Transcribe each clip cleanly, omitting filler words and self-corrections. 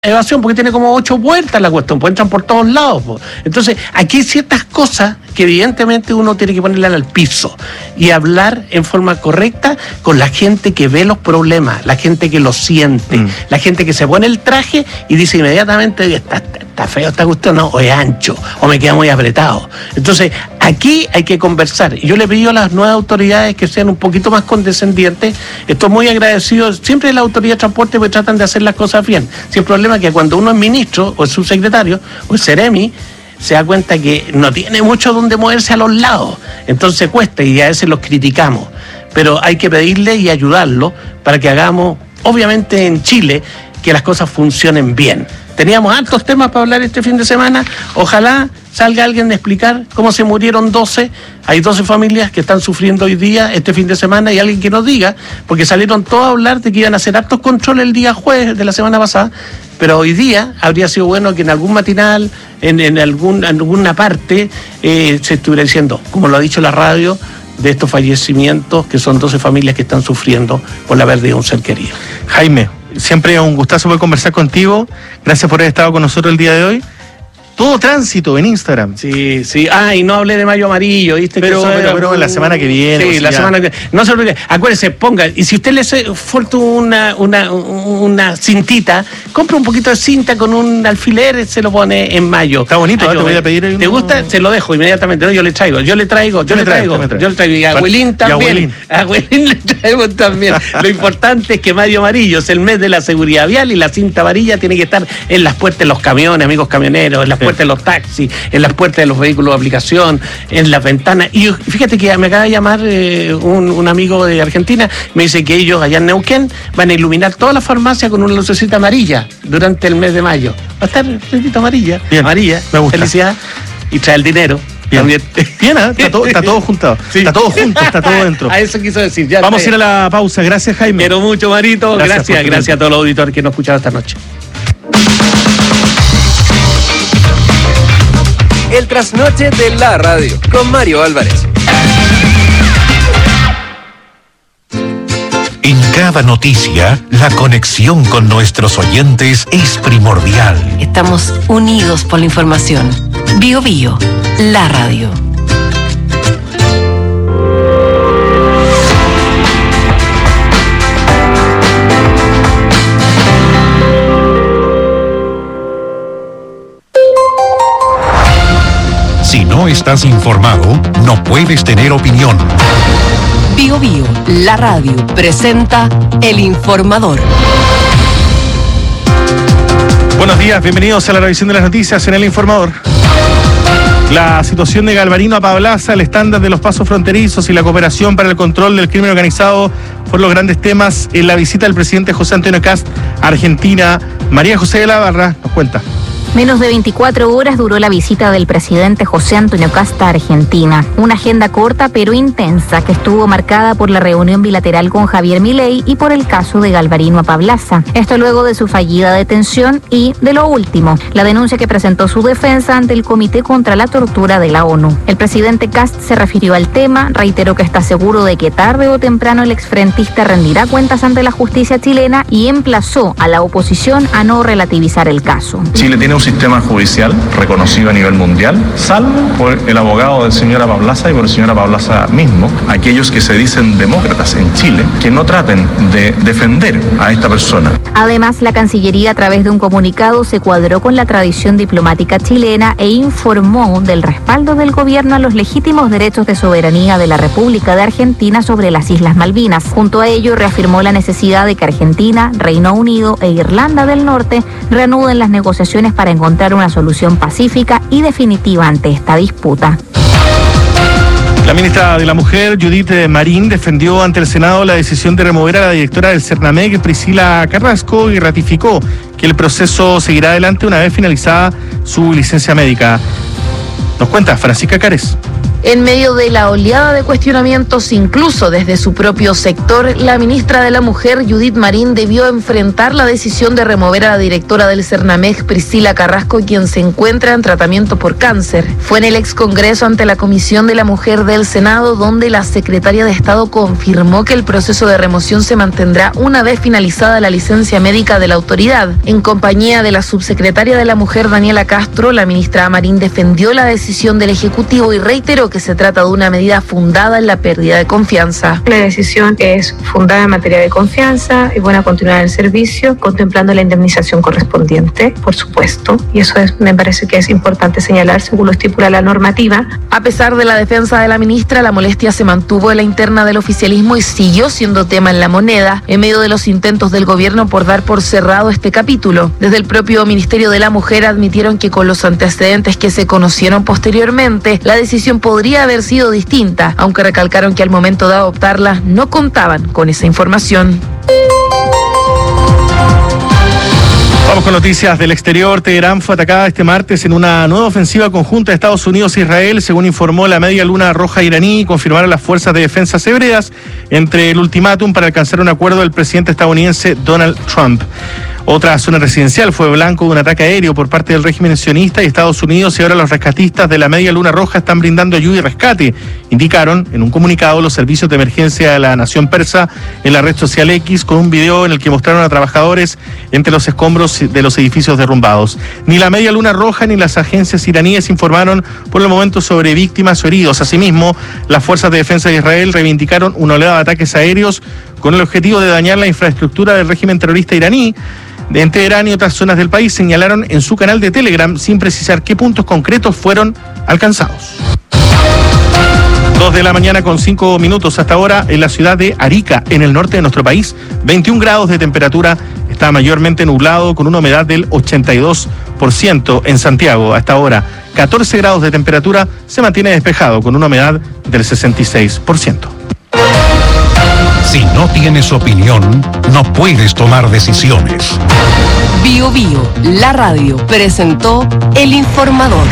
evasión, porque tiene como 8 puertas la cuestión, pues entran por todos lados. Pues. Entonces, aquí hay ciertas cosas que evidentemente uno tiene que ponerle al piso y hablar en forma correcta con la gente que ve los problemas, la gente que los siente, la gente que se pone el traje y dice inmediatamente está feo esta cuestión, no, o es ancho, o me queda muy apretado. Entonces, aquí hay que conversar. Y yo le pido a las nuevas autoridades que sean un poquito más condescendientes. Estoy muy agradecido siempre de la autoridad de transporte porque tratan de hacer las cosas bien. Si el problema es que cuando uno es ministro, o es subsecretario, o es seremi, se da cuenta que no tiene mucho donde moverse a los lados. Entonces cuesta y a veces los criticamos. Pero hay que pedirle y ayudarlo para que hagamos, obviamente en Chile, que las cosas funcionen bien. Teníamos altos temas para hablar este fin de semana. Ojalá salga alguien a explicar cómo se murieron 12. Hay 12 familias que están sufriendo hoy día, este fin de semana, y alguien que nos diga, porque salieron todos a hablar de que iban a hacer hartos controles el día jueves de la semana pasada, pero hoy día habría sido bueno que en algún matinal, en alguna parte, se estuviera diciendo, como lo ha dicho la radio, de estos fallecimientos, que son 12 familias que están sufriendo por la pérdida de un ser querido. Jaime, siempre es un gustazo poder conversar contigo. Gracias por haber estado con nosotros el día de hoy. Todo tránsito en Instagram. Sí, sí. Y no hablé de Mayo Amarillo, ¿viste? Pero la semana que viene. Sí, la semana que viene. No se olvide. Acuérdese, ponga. Y si usted le falta una cintita, compra un poquito de cinta con un alfiler, se lo pone en mayo. Está bonito, te voy a pedir. ¿Te gusta? Se lo dejo inmediatamente. No, yo le traigo. Yo le traigo. Y a Abuelín también. A Abuelín le traigo también. Lo importante es que Mayo Amarillo es el mes de la seguridad vial y la cinta amarilla tiene que estar en las puertas de los camiones, amigos camioneros, en las puertas de los taxis, en las puertas de los vehículos de aplicación, en las ventanas. Y fíjate que me acaba de llamar un amigo de Argentina, me dice que ellos allá en Neuquén van a iluminar toda la farmacia con una lucecita amarilla durante el mes de mayo. Va a estar lucecita amarilla. Bien, amarilla. me gusta. Felicidad. Y trae el dinero. Bien, está todo juntado. Sí. Está todo junto, está todo dentro. A eso quiso decir. Ya vamos a ir a la pausa. Gracias, Jaime. Quiero mucho, Marito. Gracias a todos los auditores que nos escucharon esta noche. El trasnoche de la radio con Mario Álvarez. En cada noticia, la conexión con nuestros oyentes es primordial. Estamos unidos por la información. Bio Bio, la radio. Si no estás informado, no puedes tener opinión. Bio Bio, la radio, presenta El Informador. Buenos días, bienvenidos a la revisión de las noticias en El Informador. La situación de Galvarino a Pablaza, el estándar de los pasos fronterizos y la cooperación para el control del crimen organizado fueron los grandes temas en la visita del presidente José Antonio Kast a Argentina. María José de la Barra nos cuenta. Menos de 24 horas duró la visita del presidente José Antonio Kast a Argentina. Una agenda corta pero intensa que estuvo marcada por la reunión bilateral con Javier Milei y por el caso de Galvarino a Pablaza. Esto luego de su fallida detención y, de lo último, la denuncia que presentó su defensa ante el Comité contra la Tortura de la ONU. El presidente Kast se refirió al tema, reiteró que está seguro de que tarde o temprano el exfrentista rendirá cuentas ante la justicia chilena y emplazó a la oposición a no relativizar el caso. Chile tiene un sistema judicial reconocido a nivel mundial, salvo por el abogado del señor Pablaza y por el señor Pablaza mismo, aquellos que se dicen demócratas en Chile, que no traten de defender a esta persona. Además, la Cancillería, a través de un comunicado, se cuadró con la tradición diplomática chilena e informó del respaldo del gobierno a los legítimos derechos de soberanía de la República de Argentina sobre las Islas Malvinas. Junto a ello, reafirmó la necesidad de que Argentina, Reino Unido e Irlanda del Norte reanuden las negociaciones para encontrar una solución pacífica y definitiva ante esta disputa. La ministra de la Mujer, Judith Marín, defendió ante el Senado la decisión de remover a la directora del Cernamec, Priscila Carrasco, y ratificó que el proceso seguirá adelante una vez finalizada su licencia médica. Nos cuenta Francisca Cárez. En medio de la oleada de cuestionamientos, incluso desde su propio sector, la ministra de la Mujer, Judith Marín, debió enfrentar la decisión de remover a la directora del Cernamej, Priscila Carrasco, quien se encuentra en tratamiento por cáncer. Fue en el ex Congreso ante la Comisión de la Mujer del Senado, donde la secretaria de Estado confirmó que el proceso de remoción se mantendrá una vez finalizada la licencia médica de la autoridad. En compañía de la subsecretaria de la Mujer, Daniela Castro, la ministra Marín defendió la decisión del Ejecutivo y reiteró que se trata de una medida fundada en la pérdida de confianza. La decisión es fundada en materia de confianza y buena continuidad del servicio, contemplando la indemnización correspondiente, por supuesto, y eso me parece que es importante señalar según lo estipula la normativa. A pesar de la defensa de la ministra, la molestia se mantuvo en la interna del oficialismo y siguió siendo tema en La Moneda, en medio de los intentos del gobierno por dar por cerrado este capítulo. Desde el propio Ministerio de la Mujer admitieron que con los antecedentes que se conocieron posteriormente, la decisión podría haber sido distinta, aunque recalcaron que al momento de adoptarla no contaban con esa información. Vamos con noticias del exterior. Teherán fue atacada este martes en una nueva ofensiva conjunta de Estados Unidos e Israel, según informó la Media Luna Roja iraní, y confirmaron las fuerzas de defensa hebreas entre el ultimátum para alcanzar un acuerdo del presidente estadounidense Donald Trump. Otra zona residencial fue blanco de un ataque aéreo por parte del régimen sionista y Estados Unidos, y ahora los rescatistas de la Media Luna Roja están brindando ayuda y rescate, indicaron en un comunicado los servicios de emergencia de la nación persa en la red social X, con un video en el que mostraron a trabajadores entre los escombros de los edificios derrumbados. Ni la Media Luna Roja ni las agencias iraníes informaron por el momento sobre víctimas o heridos. Asimismo, las fuerzas de defensa de Israel reivindicaron una oleada de ataques aéreos con el objetivo de dañar la infraestructura del régimen terrorista iraní. En Teherán y otras zonas del país señalaron en su canal de Telegram, sin precisar qué puntos concretos fueron alcanzados. 2 de la mañana con 5 minutos hasta ahora en la ciudad de Arica, en el norte de nuestro país. 21 grados de temperatura, está mayormente nublado con una humedad del 82%. En Santiago, hasta ahora 14 grados de temperatura, se mantiene despejado con una humedad del 66%. Si no tienes opinión, no puedes tomar decisiones. Bio Bio, la radio, presentó El Informador.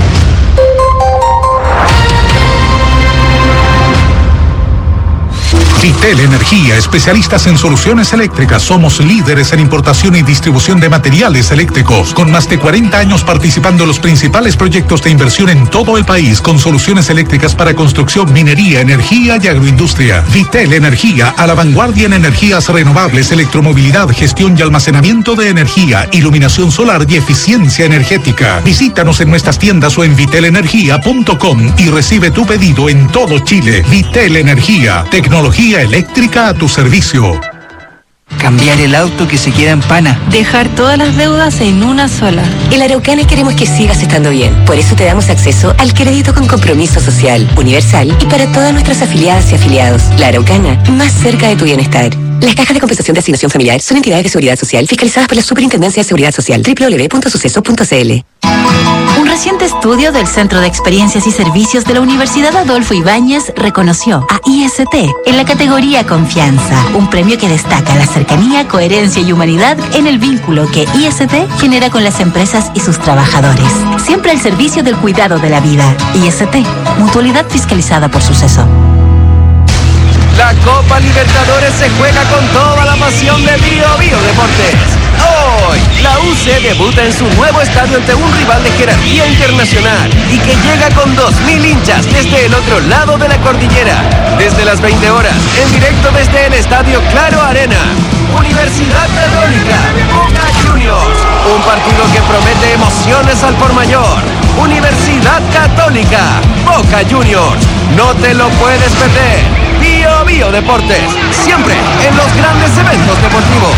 Vitel Energía, especialistas en soluciones eléctricas. Somos líderes en importación y distribución de materiales eléctricos, con más de 40 años participando en los principales proyectos de inversión en todo el país, con soluciones eléctricas para construcción, minería, energía y agroindustria. Vitel Energía, a la vanguardia en energías renovables, electromovilidad, gestión y almacenamiento de energía, iluminación solar y eficiencia energética. Visítanos en nuestras tiendas o en vitelenergia.com y recibe tu pedido en todo Chile. Vitel Energía, tecnología eléctrica a tu servicio. Cambiar el auto que se queda en pana. Dejar todas las deudas en una sola. En Araucana queremos que sigas estando bien. Por eso te damos acceso al crédito con compromiso social, universal y para todas nuestras afiliadas y afiliados. La Araucana, más cerca de tu bienestar. Las cajas de compensación de asignación familiar son entidades de seguridad social fiscalizadas por la Superintendencia de Seguridad Social. www.suceso.cl. Un reciente estudio del Centro de Experiencias y Servicios de la Universidad Adolfo Ibáñez reconoció a IST en la categoría Confianza, un premio que destaca la cercanía, coherencia y humanidad en el vínculo que IST genera con las empresas y sus trabajadores. Siempre al servicio del cuidado de la vida. IST, mutualidad fiscalizada por Suceso. La Copa Libertadores se juega con toda la pasión de Bio Bio Deportes. Hoy, la UC debuta en su nuevo estadio ante un rival de jerarquía internacional y que llega con 2.000 hinchas desde el otro lado de la cordillera. Desde las 20 horas, en directo desde el Estadio Claro Arena. Universidad Católica, Boca Juniors. Un partido que promete emociones al por mayor. Universidad Católica, Boca Juniors. No te lo puedes perder. Bio Bio Deportes, siempre en los grandes eventos deportivos.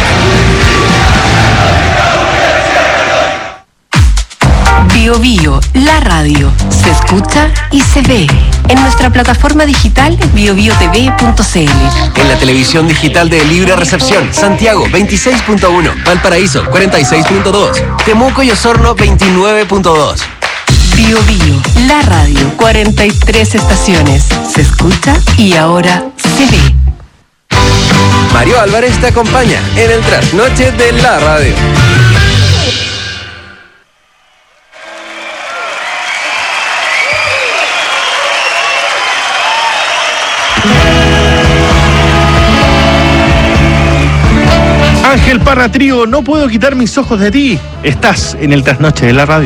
Bio Bio, la radio, se escucha y se ve. En nuestra plataforma digital biobiotv.cl. En la televisión digital de Libre Recepción, Santiago 26.1, Valparaíso 46.2, Temuco y Osorno 29.2. Bio Bio, la radio, 43 estaciones. Se escucha y ahora se ve. Mario Álvarez te acompaña en el trasnoche de la radio. Parra Trío, no puedo quitar mis ojos de ti. Estás en el Trasnoche de la Radio.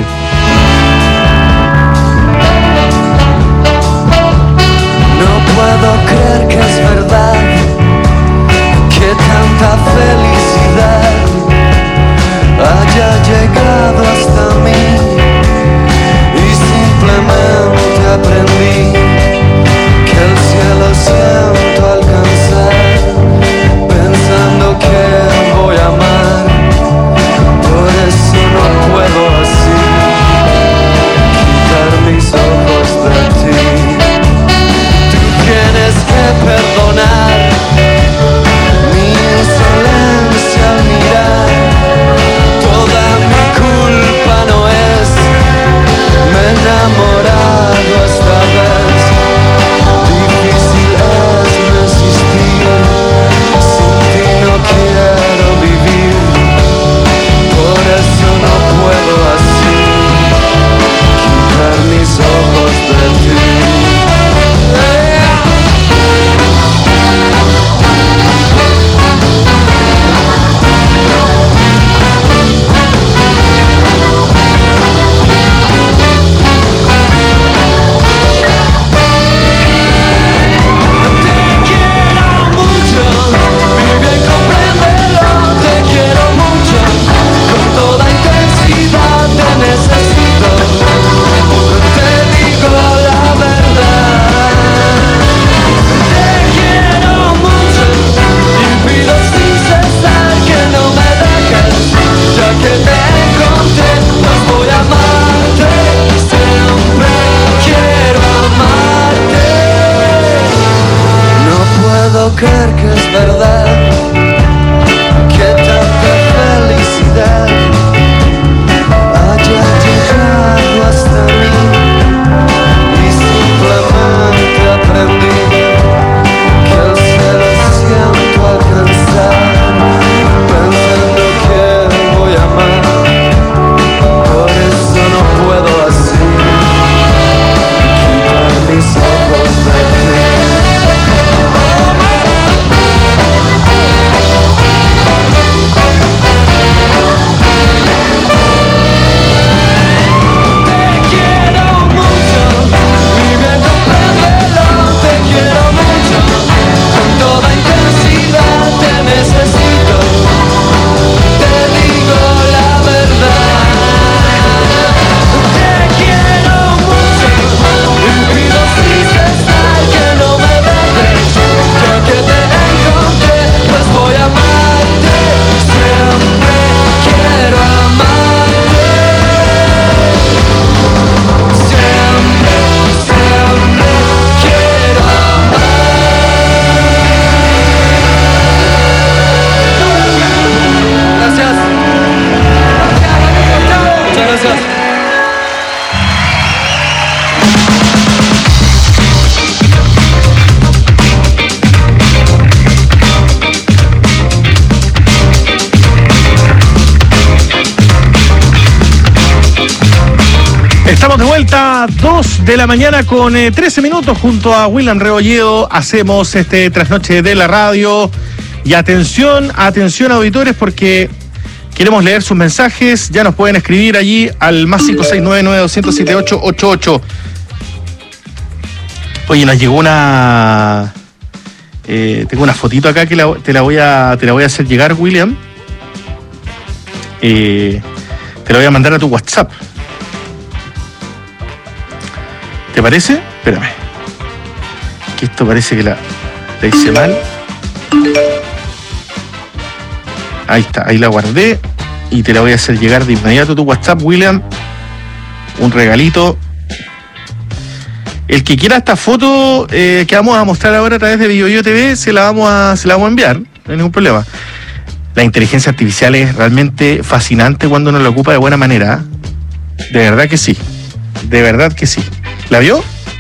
No puedo creer que es verdad, que tanta felicidad haya llegado hasta mí y simplemente aprendí que el cielo siento alcanzar, pensando que voy a amar, por eso no puedo así quitar mis ojos de ti. Tienes que perdonar mi insolencia al mirar. Toda mi culpa no es, me he enamorado esta vez. Difícil es resistir, sin ti no quiero vivir. Por eso no puedo así quitar mis ojos de ti. Creer que es verdad, que tanta felicidad haya llegado hasta mí y simplemente aprendí que el cielo siento alcanzar, pensando que voy a amar, por eso no puedo así quitar mis ojos de ti. Estamos de vuelta, 2 de la mañana con 13 minutos junto a William Rebolledo. Hacemos este Trasnoche de la Radio. Y atención auditores, porque queremos leer sus mensajes. Ya nos pueden escribir allí al más 569-9207-888. Oye, nos llegó una... tengo una fotito acá que te la voy a hacer llegar, William. Te la voy a mandar a tu WhatsApp. ¿Te parece? Espérame. Que esto parece que la hice mal. Ahí está, ahí la guardé. Y te la voy a hacer llegar de inmediato a tu WhatsApp, William. Un regalito. El que quiera esta foto que vamos a mostrar ahora a través de BioBio TV, se la vamos a enviar. No hay ningún problema. La inteligencia artificial es realmente fascinante cuando uno la ocupa de buena manera. De verdad que sí. De verdad que sí. ¿La vio?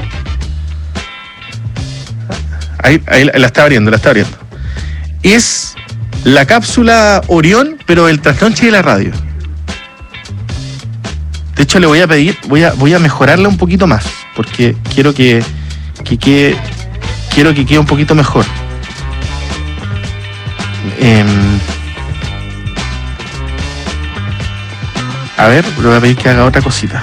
Ahí la está abriendo. Es la cápsula Orión, pero el Trasnoche de la Radio. De hecho, le voy a pedir, voy a mejorarla un poquito más, porque quiero que quede un poquito mejor. A ver, le voy a pedir que haga otra cosita.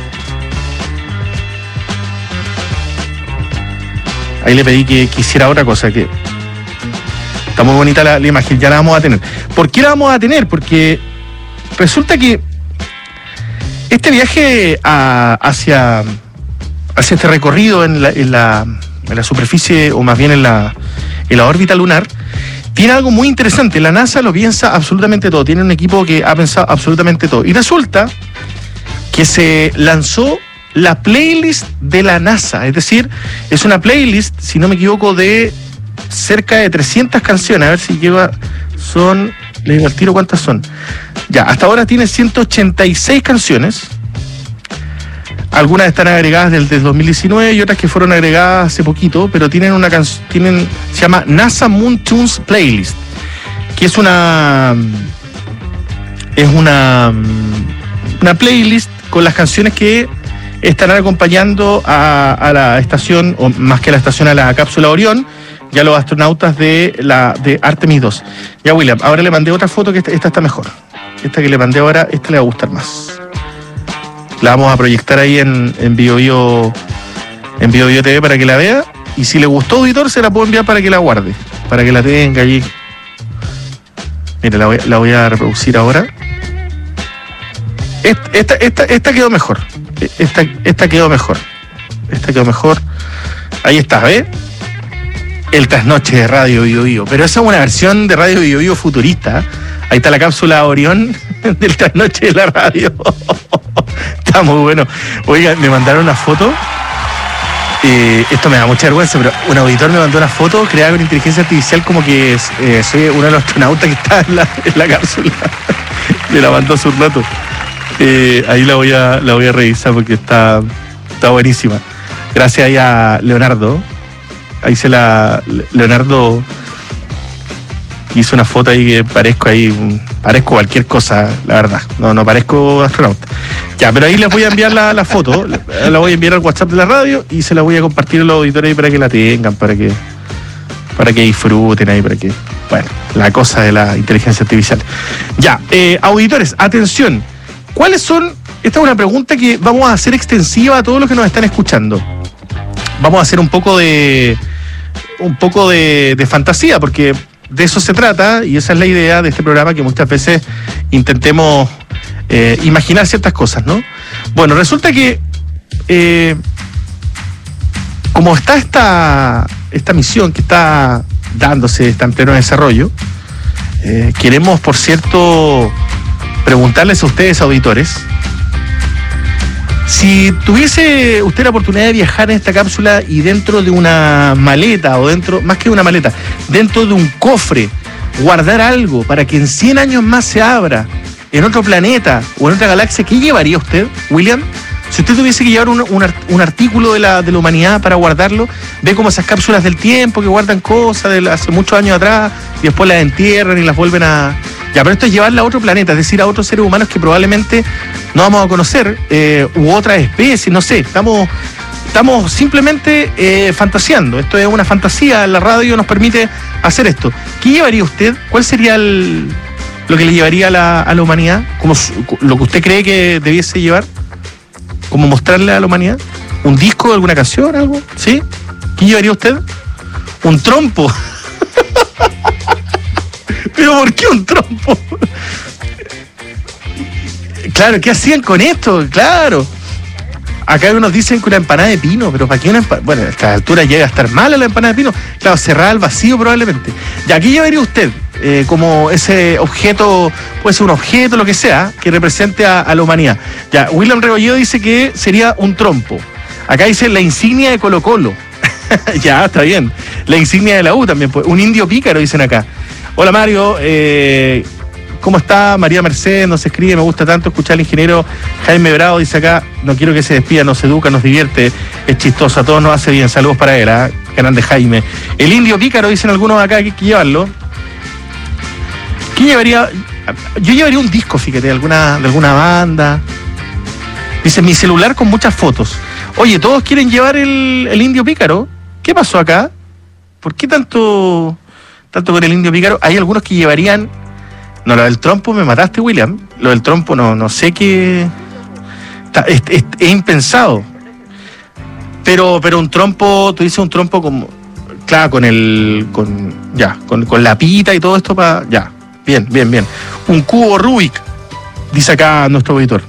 Ahí le pedí que hiciera otra cosa, que está muy bonita la imagen, ya la vamos a tener. ¿Por qué la vamos a tener? Porque resulta que este viaje hacia este recorrido en la superficie, o más bien en la órbita lunar, tiene algo muy interesante. La NASA lo piensa absolutamente todo, tiene un equipo que ha pensado absolutamente todo. Y resulta que se lanzó la playlist de la NASA, es decir, es una playlist, si no me equivoco, de cerca de 300 canciones. A ver si lleva, le digo al tiro cuántas son. Ya, hasta ahora tiene 186 canciones. Algunas están agregadas desde 2019 y otras que fueron agregadas hace poquito, pero tienen una canción, se llama NASA Moon Tunes Playlist, que es una playlist con las canciones que estarán acompañando a la estación, o más que a la estación, a la cápsula Orión, y a los astronautas de Artemis 2. Ya, William, ahora le mandé otra foto que esta está mejor. Esta que le mandé ahora, esta le va a gustar más. La vamos a proyectar ahí en BioBio TV para que la vea. Y si le gustó, auditor, se la puedo enviar para que la guarde, para que la tenga allí. Mire, la voy a reproducir ahora. Esta quedó mejor. Esta quedó mejor. Esta quedó mejor. Ahí está, ¿ves? El trasnoche de Radio BioBio. Pero esa es una versión de Radio BioBio futurista. Ahí está la cápsula Orión del trasnoche de la radio. Está muy bueno. Oiga, me mandaron una foto. Esto me da mucha vergüenza, pero un auditor me mandó una foto creada con inteligencia artificial, como que soy uno de los astronautas que está en la cápsula. Me la mandó hace un rato. Ahí la voy a revisar porque está buenísima. Gracias ahí a Leonardo. Ahí Leonardo hizo una foto ahí que parezco cualquier cosa, la verdad. No parezco astronauta. Ya, pero ahí les voy a enviar la foto, la voy a enviar al WhatsApp de la radio y se la voy a compartir a los auditores ahí para que la tengan, para que disfruten ahí, bueno, la cosa de la inteligencia artificial. Ya, auditores, atención. ¿Cuáles son? Esta es una pregunta que vamos a hacer extensiva a todos los que nos están escuchando. Vamos a hacer un poco de fantasía, porque de eso se trata, y esa es la idea de este programa, que muchas veces intentemos imaginar ciertas cosas, ¿no? Bueno, resulta que como está esta misión que está dándose, está en pleno desarrollo, queremos, por cierto, preguntarles a ustedes, auditores, si tuviese usted la oportunidad de viajar en esta cápsula y dentro de una maleta, o más que una maleta, dentro de un cofre, guardar algo para que en 100 años más se abra en otro planeta o en otra galaxia, ¿qué llevaría usted, William? Si usted tuviese que llevar un artículo de la humanidad para guardarlo, ve como esas cápsulas del tiempo que guardan cosas de hace muchos años atrás y después las entierran y las vuelven a... Ya, pero esto es llevarla a otro planeta, es decir, a otros seres humanos que probablemente no vamos a conocer, u otras especies, no sé, estamos simplemente fantaseando. Esto es una fantasía, la radio nos permite hacer esto. ¿Qué llevaría usted? ¿Cuál sería lo que le llevaría a la humanidad? Como lo que usted cree que debiese llevar, como mostrarle a la humanidad. ¿Un disco de alguna canción, algo? ¿Sí? ¿Qué llevaría usted? Un trompo. ¿Pero por qué un trompo? Claro, ¿qué hacían con esto? Claro. Acá unos dicen que una empanada de pino, pero ¿para qué una empanada? Bueno, a esta altura llega a estar mala la empanada de pino. Claro, cerrada al vacío probablemente. ¿Y aquí llevaría usted como ese objeto, puede ser un objeto, lo que sea, que represente a la humanidad? Ya, William Rebolledo dice que sería un trompo. Acá dice la insignia de Colo Colo. Ya, está bien. La insignia de la U también. Pues. Un indio pícaro, dicen acá. Hola Mario, ¿cómo está? María Mercedes nos escribe, me gusta tanto escuchar al ingeniero Jaime Bravo, dice acá, no quiero que se despida, nos educa, nos divierte, es chistoso, a todos nos hace bien, saludos para él, grande Jaime. El indio pícaro, dicen algunos acá, que hay que llevarlo. ¿Qué llevaría? Yo llevaría un disco, fíjate, de alguna banda. Dice, mi celular con muchas fotos. Oye, ¿todos quieren llevar el indio pícaro? ¿Qué pasó acá? ¿Por qué tanto con el indio pícaro? Hay algunos que llevarían No, lo del trompo me mataste, William. Lo del trompo no sé qué... Es impensado. Pero un trompo, tú dices un trompo como... Claro, con la pita y todo esto para... Ya, bien. Un cubo Rubik, dice acá nuestro auditor.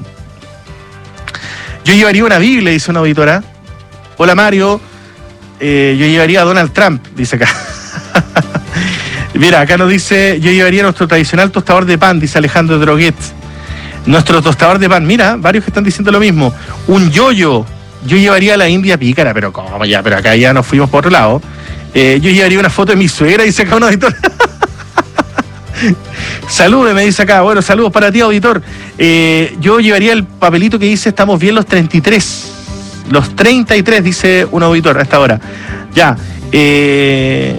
Yo llevaría una Biblia, dice una auditora. Hola, Mario. Yo llevaría a Donald Trump, dice acá. Mira, acá nos dice, yo llevaría nuestro tradicional tostador de pan, dice Alejandro Droguet. Nuestro tostador de pan, mira, varios que están diciendo lo mismo. Un yoyo. Yo llevaría a la India pícara, pero ¿cómo ya? Pero acá ya nos fuimos por otro lado. Yo llevaría una foto de mi suegra, dice acá un auditor. Salude, me dice acá. Bueno, saludos para ti, auditor. Yo llevaría el papelito que dice estamos bien los 33. Los 33, dice un auditor a esta hora. Ya. ¿Qué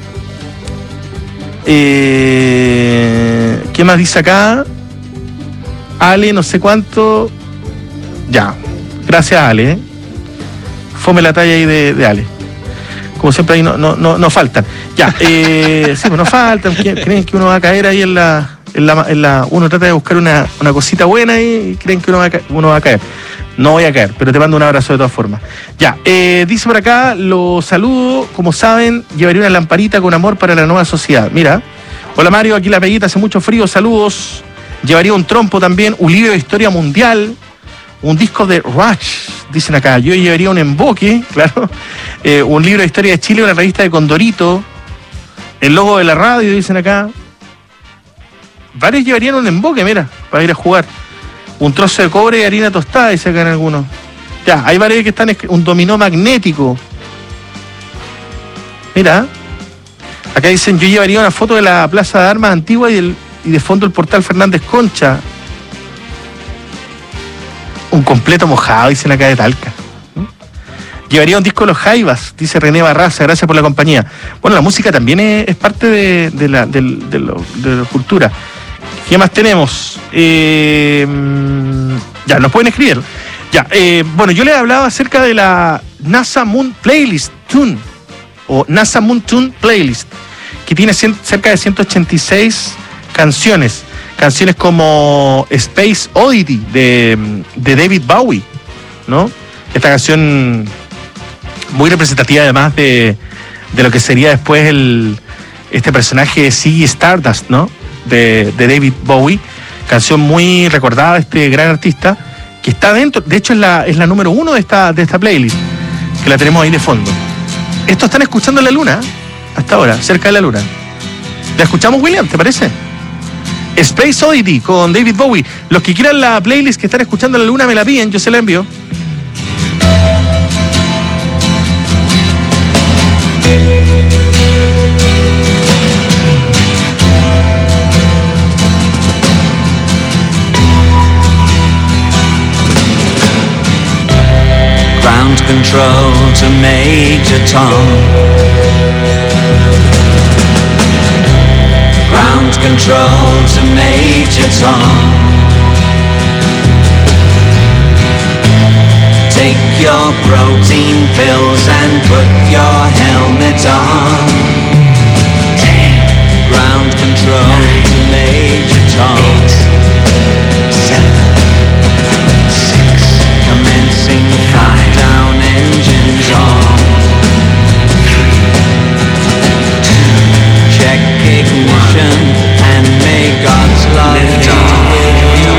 más dice acá? Ale, no sé cuánto. Ya. Gracias, Ale. Fome la talla ahí de Ale. Como siempre ahí no faltan. Ya, sí, pues no faltan. Creen que uno va a caer ahí en la uno trata de buscar una cosita buena y creen que uno va a caer. No voy a caer, pero te mando un abrazo de todas formas. Ya, dice por acá, los saludo, como saben, llevaría una lamparita con amor para la nueva sociedad. Mira, hola Mario, aquí la Peguita, hace mucho frío, saludos. Llevaría un trompo también, un libro de historia mundial, un disco de Rush, dicen acá. Yo llevaría un emboque, claro, un libro de historia de Chile, una revista de Condorito, el logo de la radio, dicen acá. Varios llevarían un emboque, mira, para ir a jugar. Un trozo de cobre y harina tostada, dice acá en algunos. Ya, hay varios que están, un dominó magnético. Mira, acá dicen, yo llevaría una foto de la Plaza de Armas antigua y de fondo el portal Fernández Concha. Un completo mojado, dicen acá de Talca. Llevaría un disco de los Jaivas, dice René Barraza, gracias por la compañía. Bueno, la música también es parte de la cultura. ¿Qué más tenemos? Ya, nos pueden escribir. Ya, bueno, yo les hablaba acerca de la NASA Moon Playlist Tune, o NASA Moon Tune Playlist, que tiene cerca de 186 canciones. Canciones como Space Oddity de David Bowie, ¿no? Esta canción muy representativa además de lo que sería después este personaje de Ziggy Stardust, ¿no? De David Bowie. Canción muy recordada de este gran artista, que está dentro, de hecho es la número 1 de esta playlist, que la tenemos ahí de fondo. Esto están escuchando en la luna, hasta ahora, cerca de la luna. ¿La escuchamos, William? ¿Te parece? Space Oddity con David Bowie. Los que quieran la playlist que están escuchando en la luna me la piden, yo se la envío. Ground control to Major Tom. Ground control to Major Tom. Take your protein pills and put your helmet on. 10. Ground control 9, to Major Tom. 8, 7, 6. Commencing 5. Down engines on. 3, 2. Check ignition and may God's love be with you.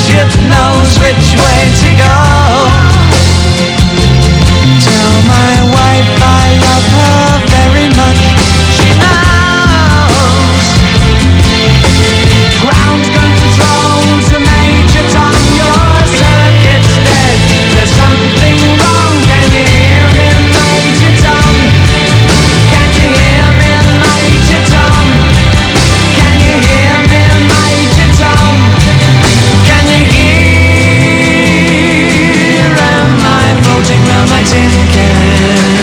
ship knows which way to go. Tell my wife I love her very much. She knows. Ground control to Major Tom, your circuit's dead. There's something wrong. Can you hear me, Major Tom? Can you hear me, Major Tom? Can you hear me, Major Tom? Can you hear? Am I floating round my tin can?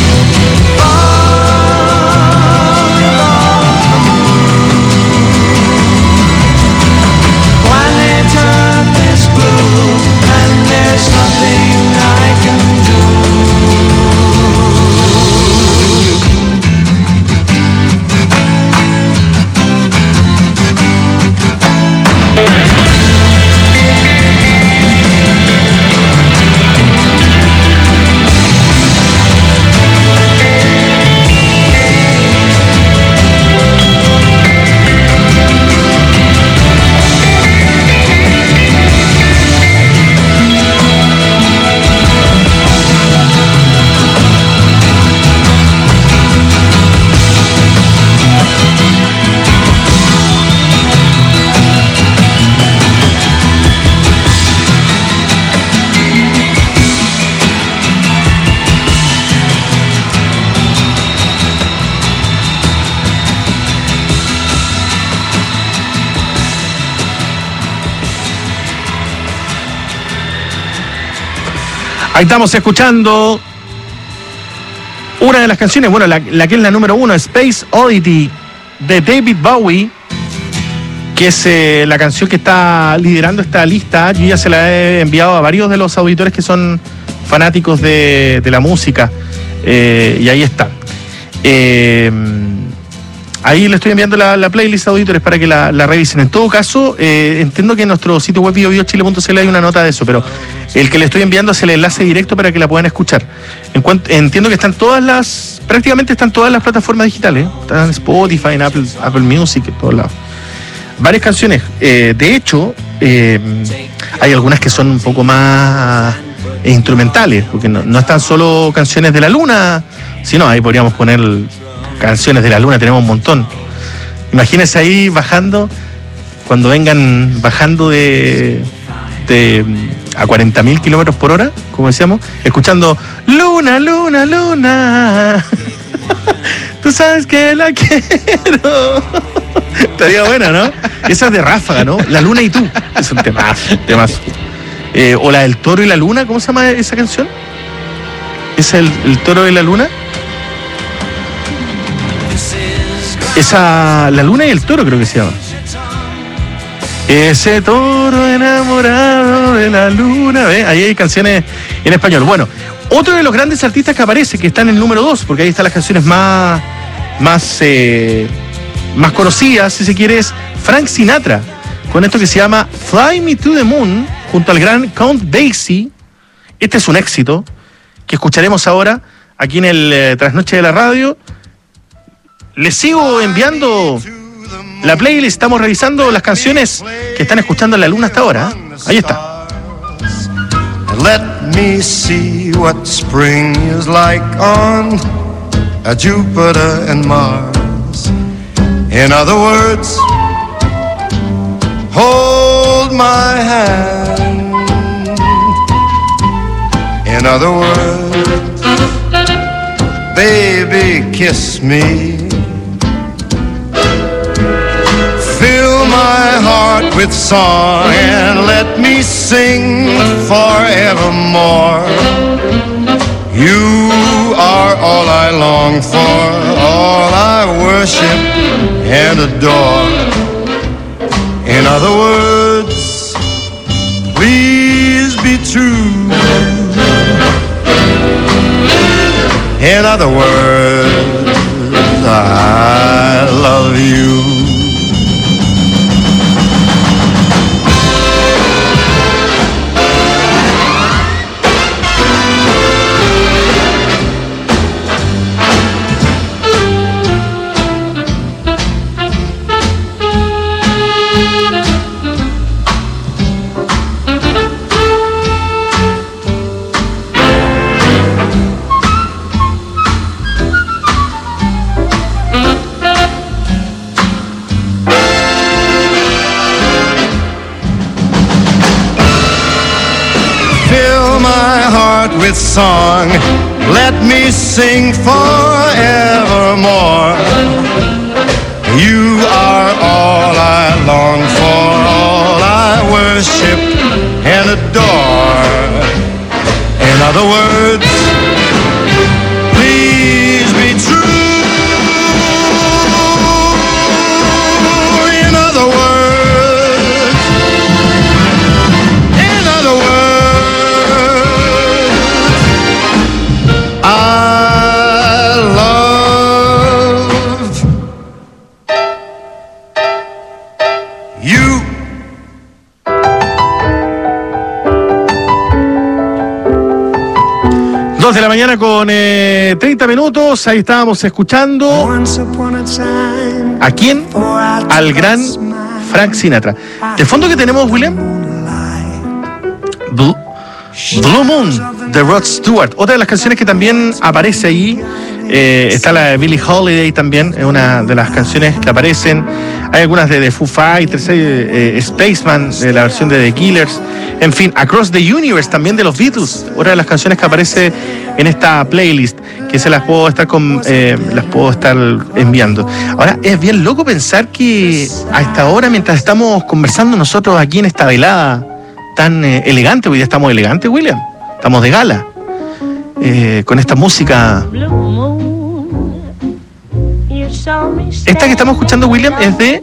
Planet Earth is blue, and there's nothing I can do. Ahí estamos escuchando una de las canciones, bueno, la que es la número 1, Space Oddity, de David Bowie, que es la canción que está liderando esta lista. Yo ya se la he enviado a varios de los auditores que son fanáticos de la música, y ahí está. Ahí le estoy enviando la playlist a auditores para que la revisen. En todo caso, entiendo que en nuestro sitio web biobiochile.cl hay una nota de eso, pero el que le estoy enviando es el enlace directo para que la puedan escuchar. Entiendo que están prácticamente están todas las plataformas digitales. Están en Spotify, en Apple Music, en todos lados. Varias canciones. De hecho, hay algunas que son un poco más instrumentales, porque no están solo canciones de la luna, sino ahí podríamos poner canciones de la luna, tenemos un montón. Imagínense ahí bajando, cuando vengan bajando a 40.000 kilómetros por hora, como decíamos, escuchando Luna, Luna, Luna. Tú sabes que la quiero. Estaría buena, ¿no? Esa es de Ráfaga, ¿no? La luna y tú. Es un temazo. O la del toro y la luna, ¿cómo se llama esa canción? ¿Es el toro y la luna? La luna y el toro creo que se llama. Ese toro enamorado de la luna. ¿Ve? Ahí hay canciones en español. Bueno, otro de los grandes artistas que aparece, que está en el número 2, porque ahí están las canciones más conocidas, si se quiere, es Frank Sinatra, con esto que se llama Fly Me to the Moon, junto al gran Count Basie. Este es un éxito que escucharemos ahora aquí en el Trasnoche de la Radio. Les sigo enviando la playlist, estamos revisando las canciones que están escuchando en la luna hasta ahora. Ahí está. Let me see what spring is like on Jupiter and Mars. In other words, hold my hand. In other words, baby, kiss me. Fill my heart with song and let me sing forevermore. You are all I long for, all I worship and adore. In other words, please be true. In other words, I love you. heart with song. Let me sing forevermore. You are all I long for, all I worship and adore. In other words, please be true. In other words, I love you. Dos de la mañana con 30 minutos. Ahí estábamos escuchando. ¿A quién? Al gran Frank Sinatra. ¿De fondo que tenemos, William? Blue Moon de Rod Stewart. Otra de las canciones que también aparece ahí. Está la de Billie Holiday también. Es una de las canciones que aparecen. Hay algunas de The Foo Fighters, Spaceman, la versión de The Killers. En fin, Across the Universe también de los Beatles. Otra de las canciones que aparece en esta playlist, que se las puedo estar enviando. Ahora, es bien loco pensar que a esta hora, mientras estamos conversando nosotros aquí en esta velada tan elegante, hoy ya estamos elegantes, William. Estamos de gala. Con esta música. Esta que estamos escuchando, William, es de...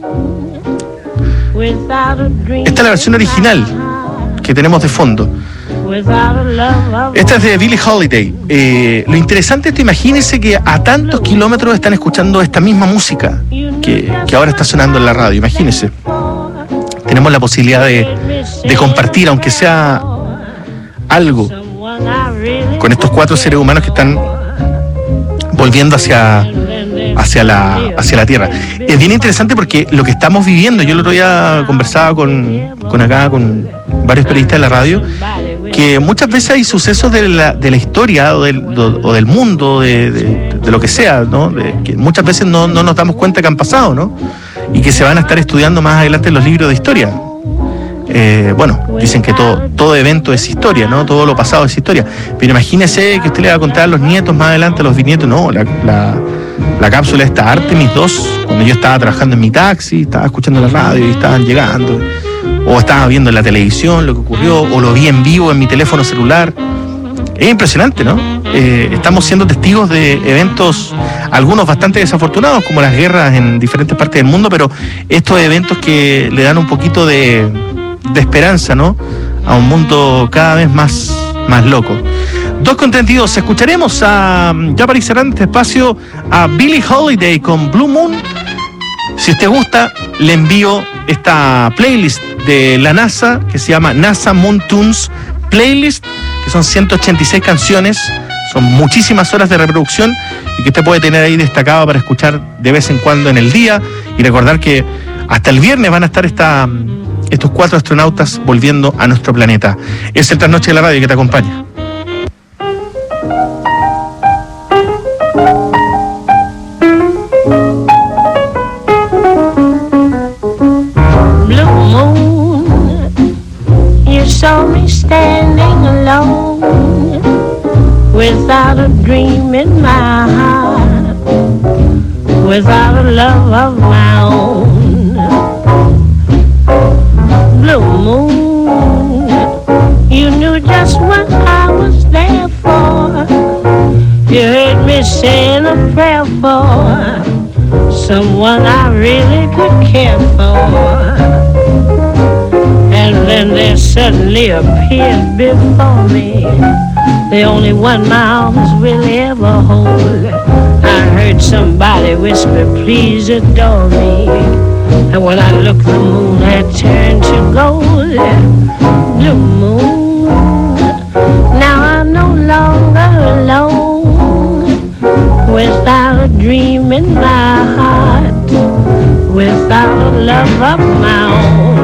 Esta es la versión original que tenemos de fondo. Esta es de Billie Holiday. Lo interesante es que imagínense que a tantos kilómetros están escuchando esta misma música que ahora está sonando en la radio. Imagínense. Tenemos la posibilidad de compartir, aunque sea algo, con estos cuatro seres humanos que están volviendo hacia la Tierra. Es bien interesante porque lo que estamos viviendo, yo el otro día conversaba con varios periodistas de la radio, que muchas veces hay sucesos de la historia o del mundo, de lo que sea, ¿no? Que muchas veces no nos damos cuenta que han pasado, ¿no? Y que se van a estar estudiando más adelante en los libros de historia. Bueno, dicen que todo evento es historia, ¿no? Todo lo pasado es historia. Pero imagínese que usted le va a contar a los nietos más adelante, a los bisnietos, no, la cápsula esta Artemis 2, cuando yo estaba trabajando en mi taxi, estaba escuchando la radio y estaban llegando, o estaba viendo en la televisión lo que ocurrió, o lo vi en vivo en mi teléfono celular. Es impresionante, ¿no? Estamos siendo testigos de eventos, algunos bastante desafortunados, como las guerras en diferentes partes del mundo, pero estos eventos que le dan un poquito de esperanza, ¿no? A un mundo cada vez más loco. 2:32, escucharemos ya para ir cerrando este espacio, a Billie Holiday con Blue Moon. Si usted gusta, le envío esta playlist de la NASA, que se llama NASA Moon Tunes Playlist, que son 186 canciones, son muchísimas horas de reproducción y que usted puede tener ahí destacado para escuchar de vez en cuando en el día, y recordar que hasta el viernes van a estar estos cuatro astronautas volviendo a nuestro planeta. Es el Trasnoche de la Radio que te acompaña. Blue moon, you saw me standing alone, without a dream in my heart, without a love of my own. Blue moon, you knew just what I was there for. You heard me saying a prayer for someone I really could care for. And then there suddenly appeared before me the only one my arms will ever hold. I heard somebody whisper, please adore me. And when I looked, the moon had turned to gold. Blue moon, now I'm no longer alone, without a dream in my heart, without a love of my own.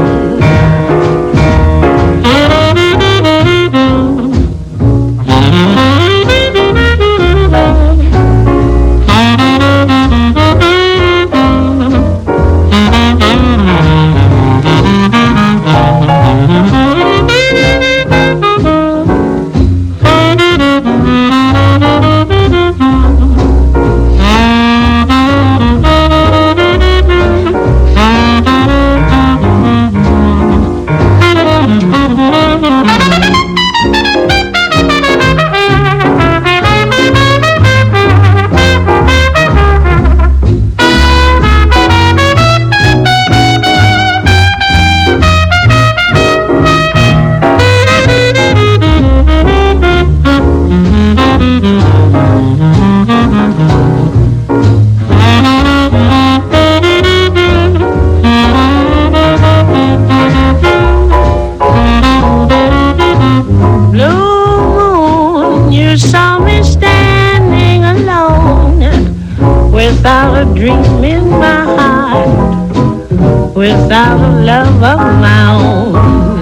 without a dream in my heart, without a love of my own.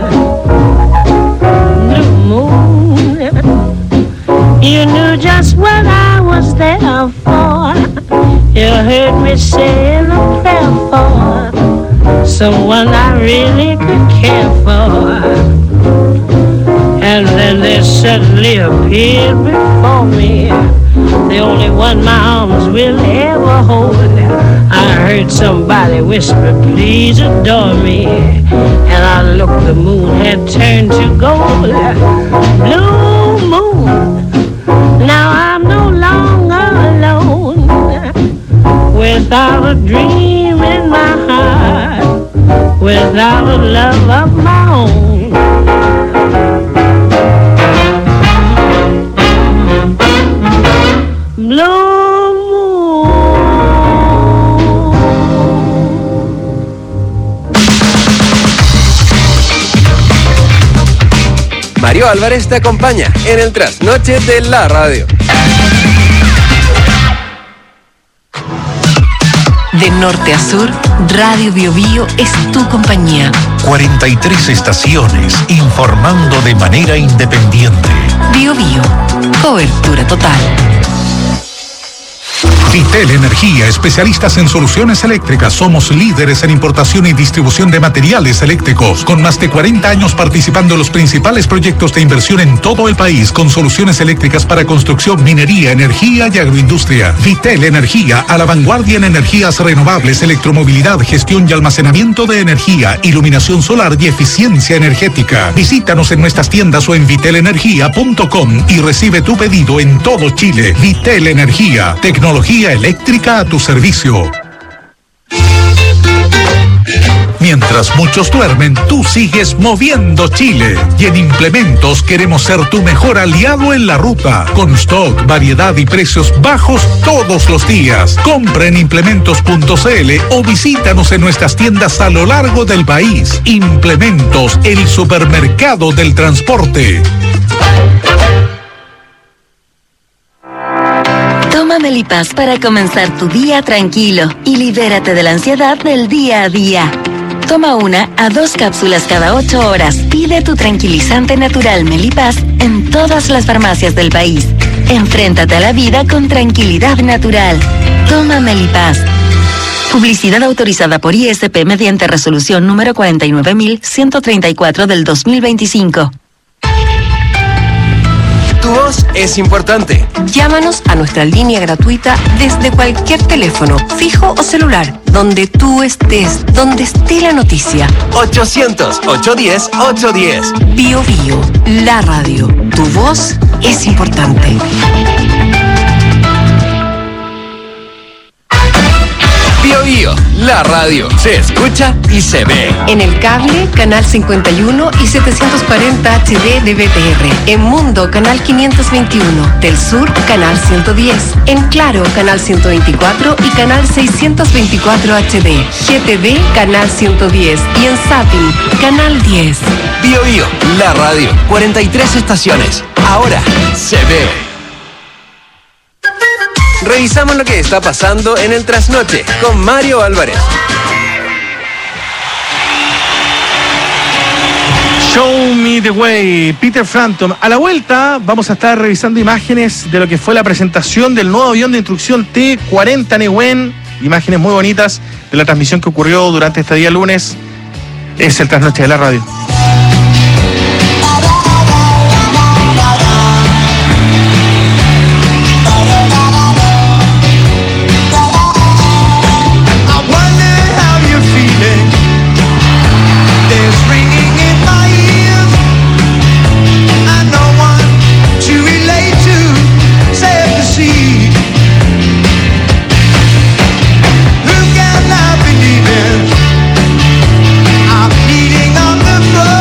Blue moon, you knew just what I was there for. You heard me saying a prayer for someone I really could care for. And then they suddenly appeared before me, the only one my arms will ever hold. I heard somebody whisper, please adore me. And I looked, the moon had turned to gold. Blue moon, now I'm no longer alone, without a dream in my heart, without a love of my own. Mario Álvarez te acompaña en el trasnoche de la radio. De norte a sur, Radio Bio Bio es tu compañía. 43 estaciones informando de manera independiente. Bio Bio, cobertura total. Vitel Energía, especialistas en soluciones eléctricas. Somos líderes en importación y distribución de materiales eléctricos, con más de 40 años participando en los principales proyectos de inversión en todo el país, con soluciones eléctricas para construcción, minería, energía y agroindustria. Vitel Energía, a la vanguardia en energías renovables, electromovilidad, gestión y almacenamiento de energía, iluminación solar y eficiencia energética. Visítanos en nuestras tiendas o en vitelenergia.com y recibe tu pedido en todo Chile. Vitel Energía, tecnología eléctrica a tu servicio. Mientras muchos duermen, tú sigues moviendo Chile. Y en Implementos queremos ser tu mejor aliado en la ruta. Con stock, variedad y precios bajos todos los días. Compra en implementos.cl o visítanos en nuestras tiendas a lo largo del país. Implementos, el supermercado del transporte. Toma Melipaz para comenzar tu día tranquilo y libérate de la ansiedad del día a día. Toma 1 a 2 cápsulas cada 8 horas. Pide tu tranquilizante natural Melipaz en todas las farmacias del país. Enfréntate a la vida con tranquilidad natural. Toma Melipaz. Publicidad autorizada por ISP mediante resolución número 49.134 del 2025. Tu voz es importante. Llámanos a nuestra línea gratuita desde cualquier teléfono, fijo o celular, donde tú estés, donde esté la noticia. 800-810-810. Bio Bio, la radio. Tu voz es importante. Bio Bio, la radio. Se escucha y se ve. En el cable, canal 51 y 740 HD de BTR. En Mundo, canal 521. Del Sur, canal 110. En Claro, canal 124 y canal 624 HD. GTV, canal 110. Y en Zapping, canal 10. Bio Bio, la radio. 43 estaciones. Ahora se ve. Revisamos lo que está pasando en el trasnoche con Mario Álvarez. Show Me the Way, Peter Frampton. A la vuelta vamos a estar revisando imágenes de lo que fue la presentación del nuevo avión de instrucción T-40 Nehuen. Imágenes muy bonitas de la transmisión que ocurrió durante este día lunes. Es el trasnoche de la radio. I'm bleeding on the floor.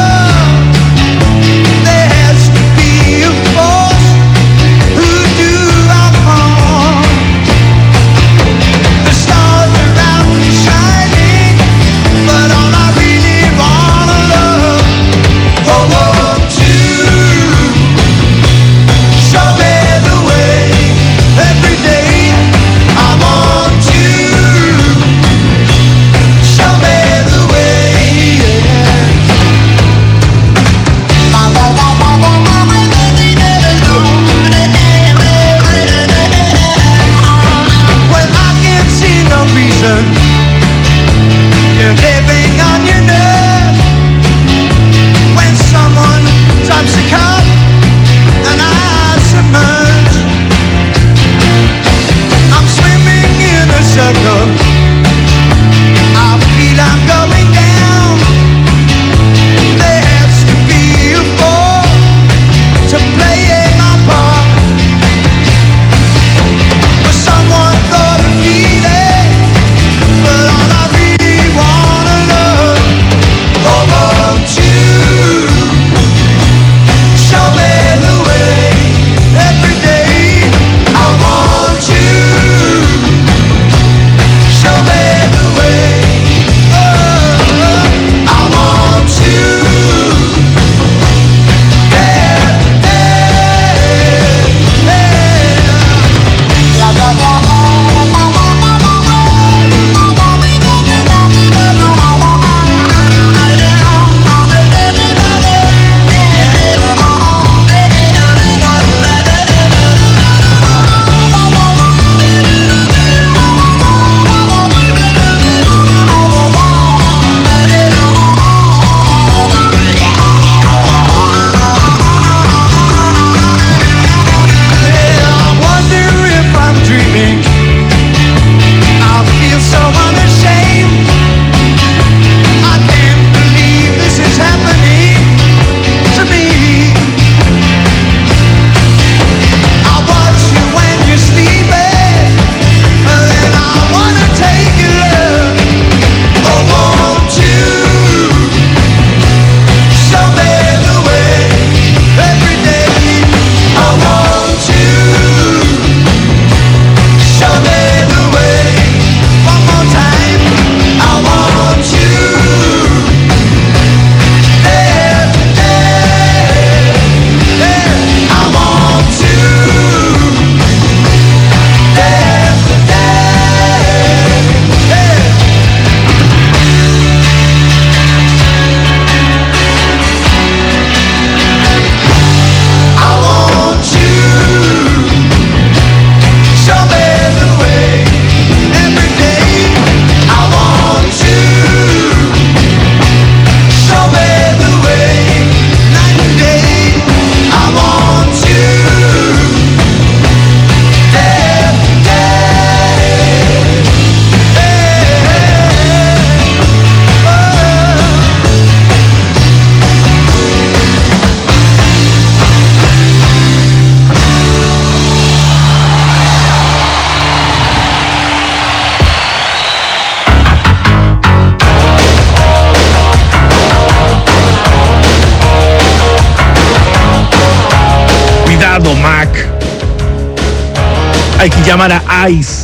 Hay que llamar a ICE.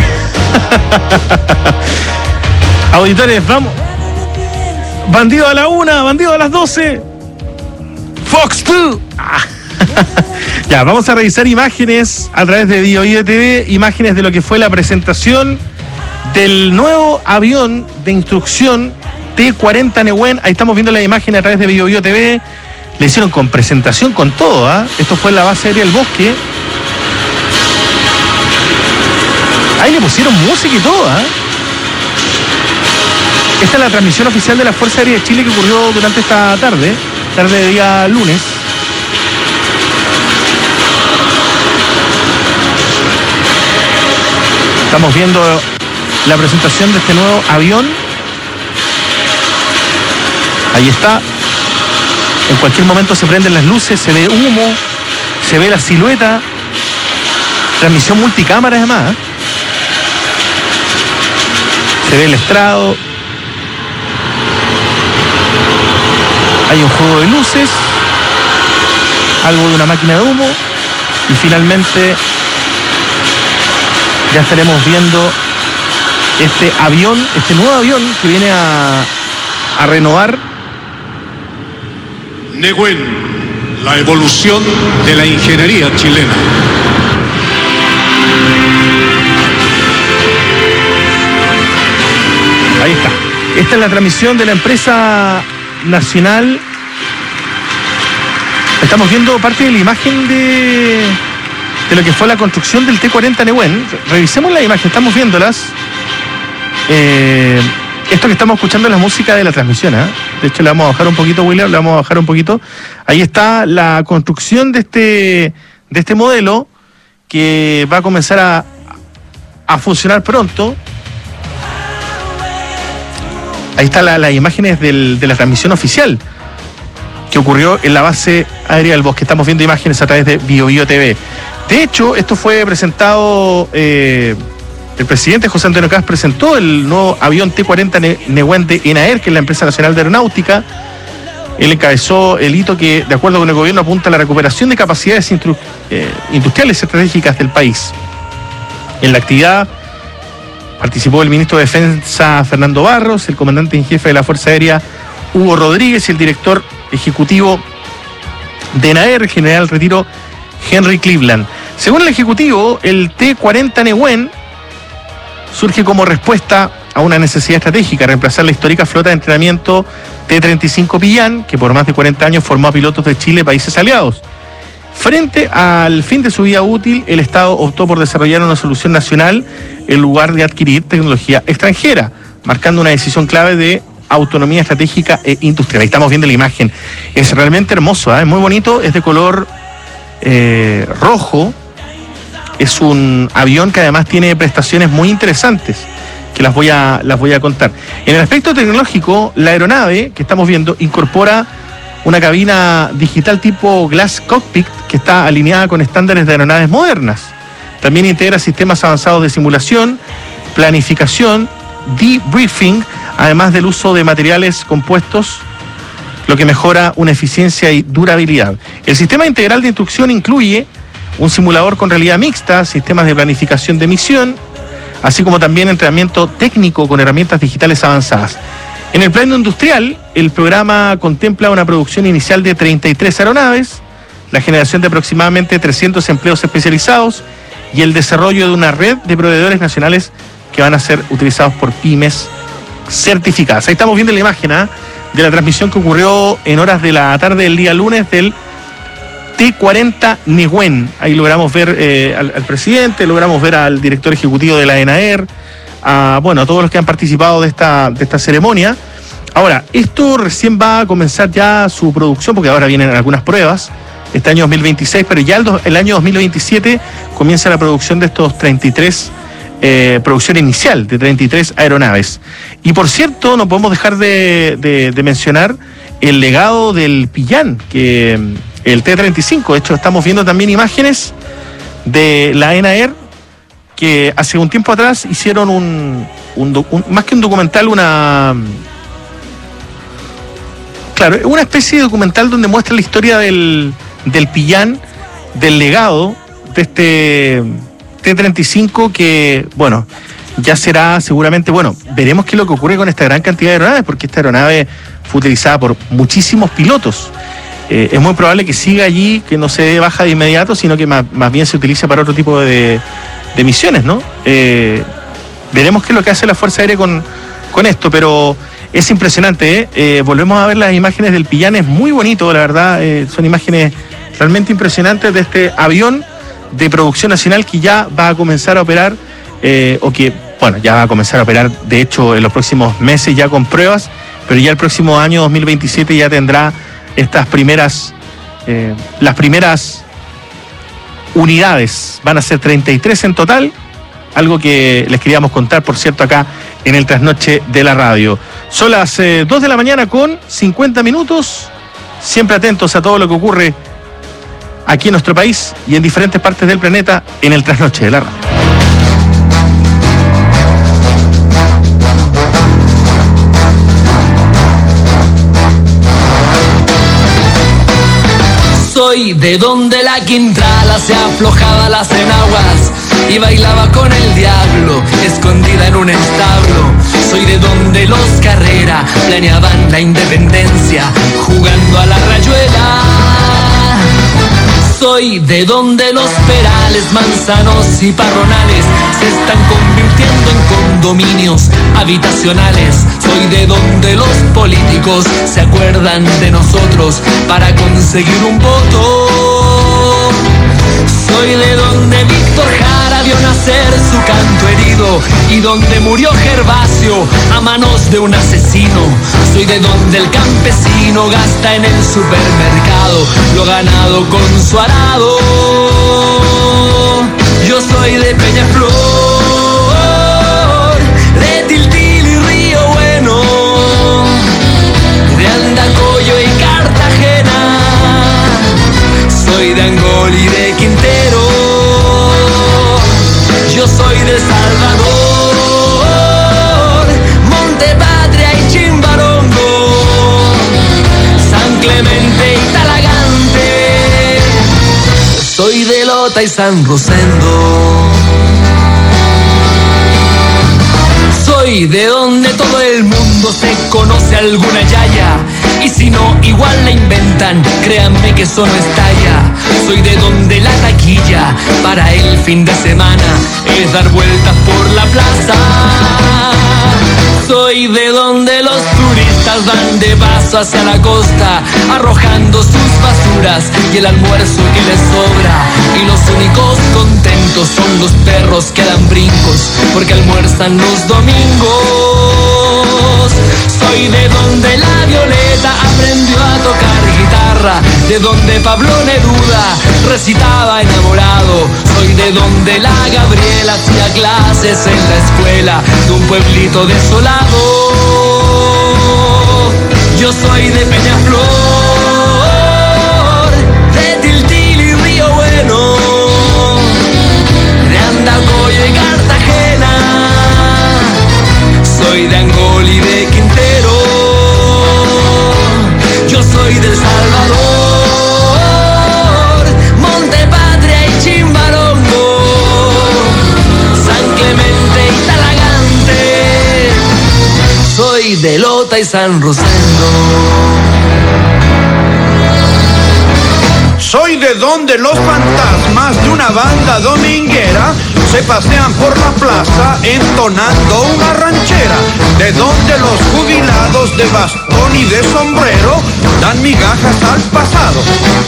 Auditores, vamos. Bandido a la 1, bandido a las 12. Fox 2. Ya, vamos a revisar imágenes a través de BioBio TV, imágenes de lo que fue la presentación del nuevo avión de instrucción T-40 Nehuen. Ahí estamos viendo la imagen a través de BioBio TV. Le hicieron con presentación, con todo, ¿ah? Esto fue en la base aérea del Bosque. Ahí le pusieron música y todo, ¿ah? Esta es la transmisión oficial de la Fuerza Aérea de Chile que ocurrió durante esta tarde de día lunes. Estamos viendo la presentación de este nuevo avión. Ahí está. En cualquier momento se prenden las luces, se ve humo, se ve la silueta. Transmisión multicámara además, ¿eh? Se ve el estrado. Hay un juego de luces, algo de una máquina de humo y finalmente ya estaremos viendo este avión, este nuevo avión que viene a renovar. Nehuen, la evolución de la ingeniería chilena. Ahí está. Esta es la transmisión de la empresa nacional. Estamos viendo parte de la imagen de lo que fue la construcción del T-40 Nehuen. Revisemos la imagen, estamos viéndolas. Esto que estamos escuchando es la música de la transmisión, ¿eh? De hecho, le vamos a bajar un poquito, William, le vamos a bajar un poquito. Ahí está la construcción de este modelo que va a comenzar a funcionar pronto. Ahí están las imágenes de la transmisión oficial que ocurrió en la base aérea del Bosque. Estamos viendo imágenes a través de BioBio TV. De hecho, esto fue presentado, el presidente José Antonio Kast presentó el nuevo avión T-40 Nehuen de ENAER, que es la empresa nacional de aeronáutica. Él encabezó el hito que, de acuerdo con el gobierno, apunta a la recuperación de capacidades industriales estratégicas del país. En la actividad participó el ministro de Defensa Fernando Barros, el comandante en jefe de la Fuerza Aérea Hugo Rodríguez y el director ejecutivo de ENAER, general retiro Henry Cleveland. Según el ejecutivo, el T-40 Nehuen surge como respuesta a una necesidad estratégica, reemplazar la histórica flota de entrenamiento T-35 Pillán, que por más de 40 años formó a pilotos de Chile y países aliados. Frente al fin de su vida útil, el Estado optó por desarrollar una solución nacional en lugar de adquirir tecnología extranjera, marcando una decisión clave de autonomía estratégica e industrial. Ahí estamos viendo la imagen. Es realmente hermoso, ¿eh? Es muy bonito, es de color rojo. Es un avión que además tiene prestaciones muy interesantes, que las voy a contar. En el aspecto tecnológico, la aeronave que estamos viendo incorpora una cabina digital tipo Glass Cockpit que está alineada con estándares de aeronaves modernas. También integra sistemas avanzados de simulación, planificación, debriefing, además del uso de materiales compuestos, lo que mejora una eficiencia y durabilidad. El sistema integral de instrucción incluye un simulador con realidad mixta, sistemas de planificación de misión, así como también entrenamiento técnico con herramientas digitales avanzadas. En el plano industrial, el programa contempla una producción inicial de 33 aeronaves, la generación de aproximadamente 300 empleos especializados y el desarrollo de una red de proveedores nacionales que van a ser utilizados por pymes certificadas. Ahí estamos viendo la imagen de la transmisión que ocurrió en horas de la tarde del día lunes del T-40 Nehuen. Ahí logramos ver al presidente, logramos ver al director ejecutivo de la ENAER, a todos los que han participado de esta ceremonia. Ahora, esto recién va a comenzar ya su producción, porque ahora vienen algunas pruebas, este año 2026, pero ya el año 2027 comienza la producción de estos 33, producción inicial de 33 aeronaves. Y por cierto, no podemos dejar de mencionar el legado del Pillán, que el T-35, de hecho estamos viendo también imágenes de la ENAER, que hace un tiempo atrás hicieron más que un documental, una especie de documental donde muestra la historia del Pillán, del legado de T-35 que, bueno, ya será seguramente, bueno, veremos qué es lo que ocurre con esta gran cantidad de aeronaves, porque esta aeronave fue utilizada por muchísimos pilotos. Es muy probable que siga allí, que no se dé baja de inmediato, sino que más bien se utilice para otro tipo de misiones, ¿no? Veremos qué es lo que hace la Fuerza Aérea con esto, pero es impresionante, ¿eh? Volvemos a ver las imágenes del Pillán, es muy bonito, la verdad, son imágenes realmente impresionantes de este avión de producción nacional que ya va a comenzar a operar, ya va a comenzar a operar, de hecho, en los próximos meses ya con pruebas, pero ya el próximo año 2027 ya tendrá estas primeras, las primeras unidades. Van a ser 33 en total, algo que les queríamos contar, por cierto, acá en el Trasnoche de la Radio. Son las 2 de la mañana con 50 minutos, siempre atentos a todo lo que ocurre aquí en nuestro país y en diferentes partes del planeta en el Trasnoche de la Radio. Soy de donde la quintrala se aflojaba las enaguas y bailaba con el diablo, escondida en un establo. Soy de donde los Carrera planeaban la independencia, jugando a la rayuela. Soy de donde los Perales, Manzanos y Parronales se están convirtiendo en condominios habitacionales. Soy de donde los políticos se acuerdan de nosotros para conseguir un voto. Soy de donde Víctor Jara vio nacer su canto herido y donde murió Gervasio a manos de un asesino. Soy de donde el campesino gasta en el supermercado lo ganado con su arado. Yo soy de Peñaflor, de Tiltil y Río Bueno, de Andacollo y Cartagena. Soy de Angol y de Quintero. Yo soy de Salvador, Montepatria y Chimbarongo, San Clemente y Talagante. Soy de Lota y San Rosendo. Soy de donde todo el mundo se conoce alguna yaya, y si no, igual la inventan, créanme que eso no es talla. Soy de donde la taquilla para el fin de semana es dar vueltas por la plaza. Soy de donde los turistas van de paso hacia la costa, arrojando sus basuras y el almuerzo que les sobra. Y los únicos contentos son los perros que dan brincos, porque almuerzan los domingos. Soy de donde la Violeta aprendió a tocar guitarra, de donde Pablo Neruda recitaba enamorado. Soy de donde la Gabriela hacía clases en la escuela de un pueblito desolado. Yo soy de Peñaflor, de Tiltil y Río Bueno, de Andacollo y Cartagena. Soy de Angol y de Quintero. Yo soy del Salvador, Montepatria y Chimbarongo, San Clemente y Talagante. Soy de Lota y San Rosendo. Soy de donde los fantasmas de una banda dominguera se pasean por la plaza entonando una ranchera, de donde los jubilados de bastón y de sombrero dan migajas al pasado.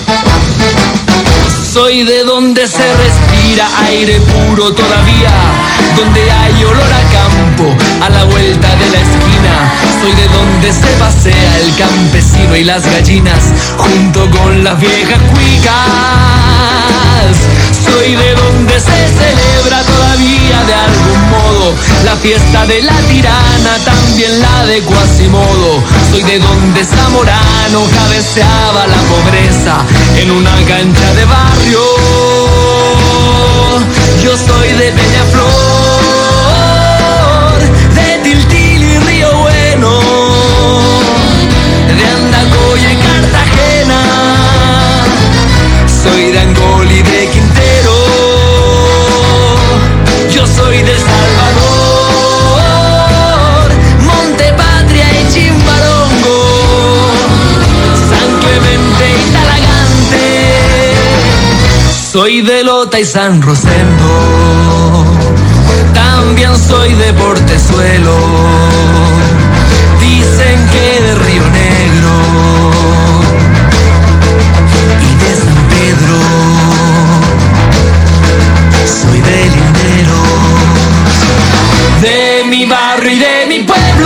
Soy de donde se respira aire puro todavía, donde hay olor a campo a la vuelta de la esquina. Soy de donde se pasea el campesino y las gallinas junto con las viejas cuicas. Soy de donde se celebra todavía de algún modo la fiesta de la tirana, también la de Quasimodo. Soy de donde Zamorano cabeceaba la pobreza en una cancha de barrio. Yo soy de Peñaflor, de Tiltil y Río Bueno, de Andacollo y Cartagena. Soy de Angol y de Quintero. Soy de Lota y San Rosendo, también soy de Portezuelo, dicen que de Río Negro y de San Pedro, soy de Lindero, de mi barrio y de mi pueblo.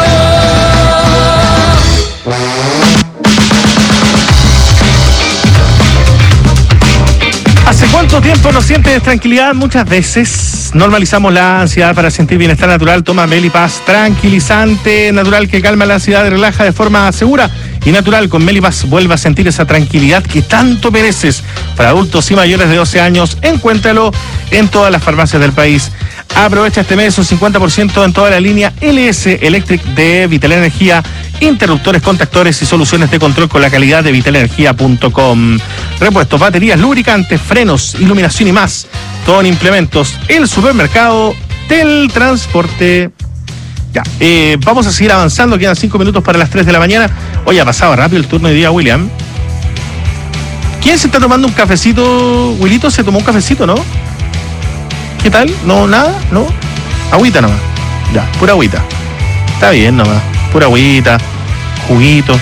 ¿Hace cuánto tiempo no sientes tranquilidad? Muchas veces. Normalizamos la ansiedad para sentir bienestar natural. Toma Melipaz, tranquilizante natural que calma la ansiedad y relaja de forma segura y natural. Con Melipaz vuelve a sentir esa tranquilidad que tanto mereces. Para adultos y mayores de 12 años, encuéntralo en todas las farmacias del país. Aprovecha este mes un 50% en toda la línea LS Electric de Vital Energía, interruptores, contactores y soluciones de control con la calidad de vitalenergia.com. Repuestos, baterías, lubricantes, frenos, iluminación y más. Todo en implementos. El supermercado del transporte. Ya, vamos a seguir avanzando. Quedan 5 minutos para las 3 de la mañana. Hoy ha pasado rápido el turno de día, William. ¿Quién se está tomando un cafecito? Wilito se tomó un cafecito, ¿no? ¿Qué tal? ¿No, nada? ¿No? Agüita nomás. Ya, pura agüita. Está bien nomás. Pura agüita, juguito.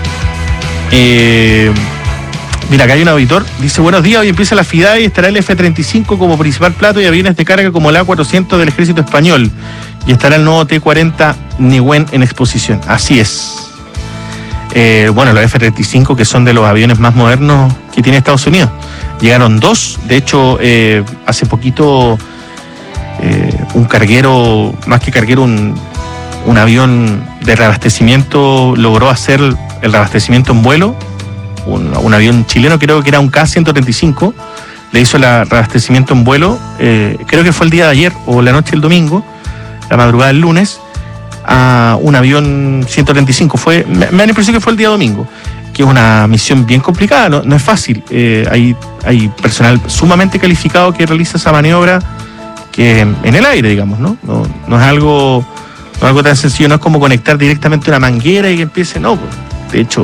Mira, acá hay un auditor. Dice, buenos días, hoy empieza la FIDAE y estará el F-35 como principal plato y aviones de carga como el A-400 del Ejército Español. Y estará el nuevo T-40 Nihuen en exposición. Así es. Bueno, los F-35 que son de los aviones más modernos que tiene Estados Unidos. Llegaron 2, de hecho, hace poquito un carguero, más que carguero, un avión de reabastecimiento logró hacer el reabastecimiento en vuelo. Un avión chileno, creo que era un K-135, le hizo el reabastecimiento en vuelo, creo que fue el día de ayer o la noche del domingo, la madrugada del lunes, a un avión 135. Me da la impresión que fue el día domingo, que es una misión bien complicada, no es fácil. Hay personal sumamente calificado que realiza esa maniobra que en el aire, digamos, ¿no? No es algo tan sencillo, no es como conectar directamente una manguera y que empiece, no, pues, de hecho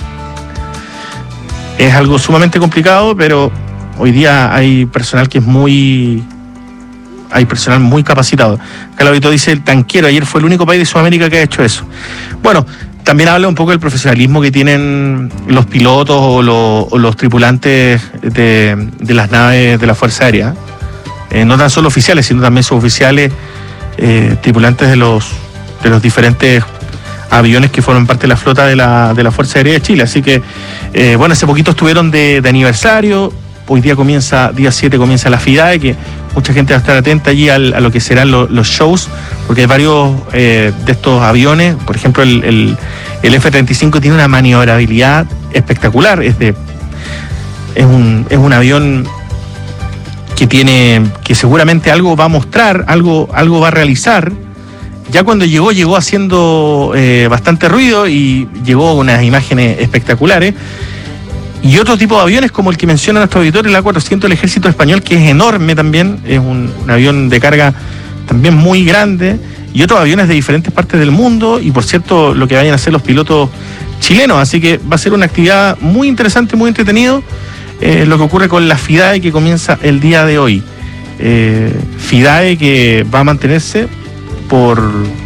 es algo sumamente complicado, pero hoy día hay personal que hay personal muy capacitado. Acá el auditor dice, el tanquero, ayer fue el único país de Sudamérica que ha hecho eso. Bueno, también habla un poco del profesionalismo que tienen los pilotos o los tripulantes de las naves de la Fuerza Aérea. No tan solo oficiales, sino también suboficiales, tripulantes de los diferentes aviones que forman parte de la flota de la Fuerza Aérea de Chile. Así que, bueno, hace poquito estuvieron de aniversario. Hoy día día 7 comienza la FIDAE, que mucha gente va a estar atenta allí a lo que serán los shows, porque hay varios de estos aviones. Por ejemplo, el F-35 tiene una maniobrabilidad espectacular. Es un avión que seguramente algo va a mostrar, algo va a realizar. Ya cuando llegó haciendo bastante ruido y llegó con unas imágenes espectaculares. Y otro tipo de aviones como el que menciona nuestro auditor, el A-400 del Ejército Español, que es enorme también, es un avión de carga también muy grande, y otros aviones de diferentes partes del mundo, y por cierto, lo que vayan a hacer los pilotos chilenos. Así que va a ser una actividad muy interesante, muy entretenido, lo que ocurre con la FIDAE que comienza el día de hoy. FIDAE que va a mantenerse por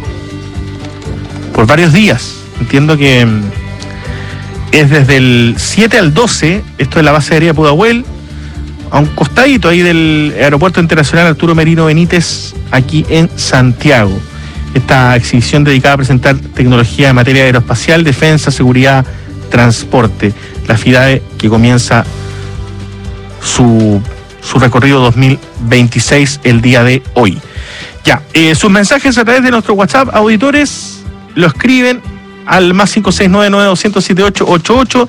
varios días. Entiendo que es desde el 7 al 12, esto es la base aérea Pudahuel, a un costadito ahí del Aeropuerto Internacional Arturo Merino Benítez, aquí en Santiago. Esta exhibición dedicada a presentar tecnología en materia aeroespacial, defensa, seguridad, transporte. La FIDAE que comienza su recorrido 2026 el día de hoy. Ya, sus mensajes a través de nuestro WhatsApp, auditores, lo escriben al más 569-9207-888